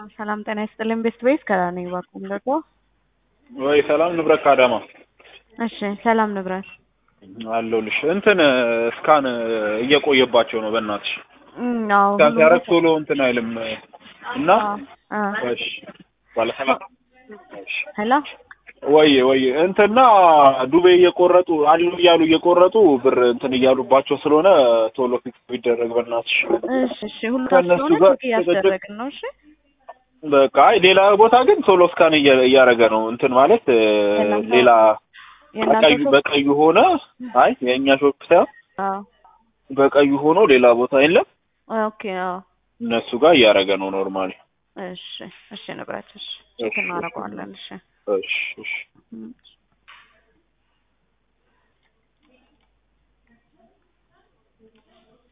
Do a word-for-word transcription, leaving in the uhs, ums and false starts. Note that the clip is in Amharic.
ሰላም ሰላም ጤና ይስጥልኝ ቤስት ቤስ ከራኔ ባኩም ለቆ ወይ ሰላም ንብረት ካዳማ እሺ ሰላም ንብረት አለሁልሽ እንትን ስካን እየቆየባቸው ነው በእናትሽ አዎ ስካን ሲያረግ ቶሎ እንትን አይልም እና እሺ ባለ ሰላም እሺ ሄሎ ወይ ወይ እንትና ዱቤ እየቆረጡ አሉ እያሉ እየቆረጡ ብር እንትን እያሉባቸው ስለሆነ ቶሎ ፊክስ ቢደረግ በእናትሽ እሺ እሺ ሁሉ ታስሆነ ቼክ እያስደረግን ነው እሺ በቃ ሌላ ቦታ ግን ቶሎ ስካን እያረገ ነው እንትን ማለት ሌላ በቀዩ በቀዩ ሆነ አይ የኛ ሾፕ ሳይሆን አዎ በቀዩ ሆኖ ሌላ ቦታ የለም ኦኬ አዎ እነሱ ጋር እያረገ ነው ኖርማሊ እሺ እሺ ንብረት እሺ ቼክ እናደርጋለን እሺ እሺ እሺ